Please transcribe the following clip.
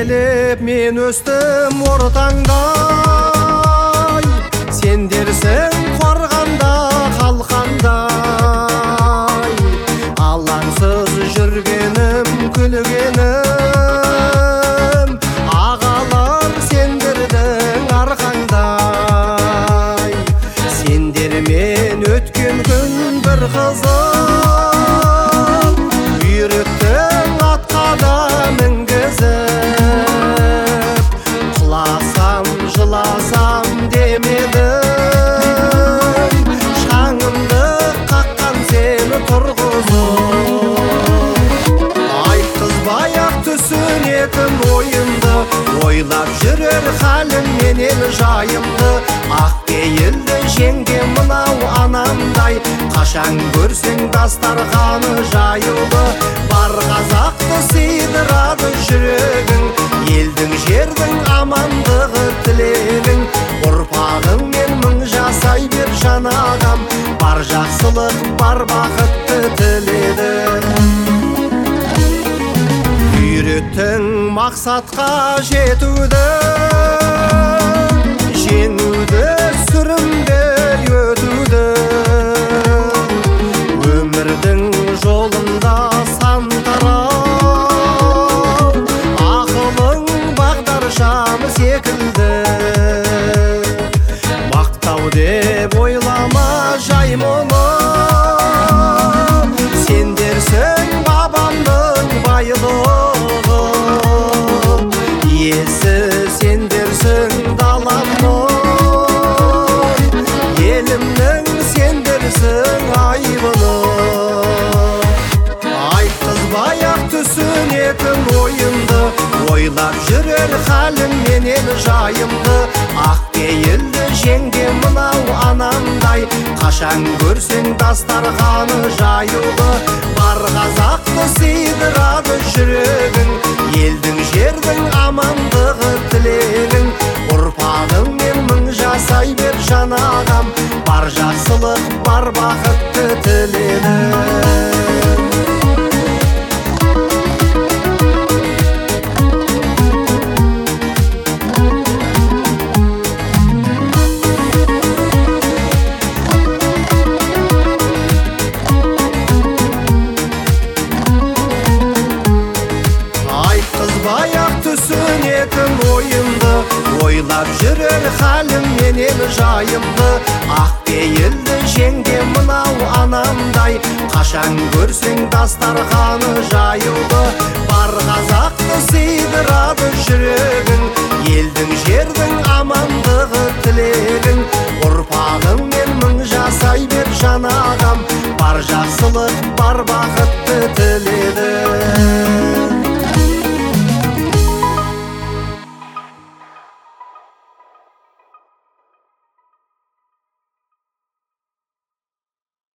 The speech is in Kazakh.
тәрбиелеп мен өстім ортаңдай, сендерсің қорғанда қалқандай. Алаңсыз жүргенім, күлгенім, ағалар сендердің арқаңдай. Сендермен өткен күн бір қызық, үйреттің атқа да мінгізіп. Құласам, жыласам демедің, шаңымды қаққан сені тұрғызып. Айтқызбай-ақ түсінетін ойымды, ойлап жүрер халім менен жайымды. Ақ пейілді жеңге мынау анамдай, қашан көрсең дастарханы жаюлы. Бар қазақты сыйдырады жүрегің, елдің жердің амандығы тілегің. Ұрпағыңмен мың жасай бер жан ағам, бар жақсылық, бар бақытты тіледім. Үйреттің мақсатқа жетуді, жеңуді, сүрінбей өтуді. Өмірдің жолында сан тарау, ақылың бағдаршам секілді. Мақтау деп ойлама жай мұны, сендерсің бабамның байлығы. Иесі сендерсің даламның, елімнің сендерсің айбыны. Айтқызбай-ақ түсінетін ойымды, ойлап жүрер халім менен жайымды. Ақ пейілді жеңге мынау анамдай, қашан көрсең дастарханы жаюлы. Бар қазақты сыйдырады жүрегің, елдің жердің амандығы тілегің. Ұрпағыңмен мың жасай бер жан ағам, бар жақсылық, бар бақытты тіледім. Айтқызбай-ақ түсінетін ойымды, ойлап жүрер халім менен жайымды. Ақ пейілді жеңге мынау анамдай, қашан көрсең дастарханы жаюлы. Бар қазақты сыйдырады жүрегің, елдің жердің амандығы тілегің. Ұрпағыңмен мың жасай бер жан ағам, бар жақсылық, бар бақытты тіледім.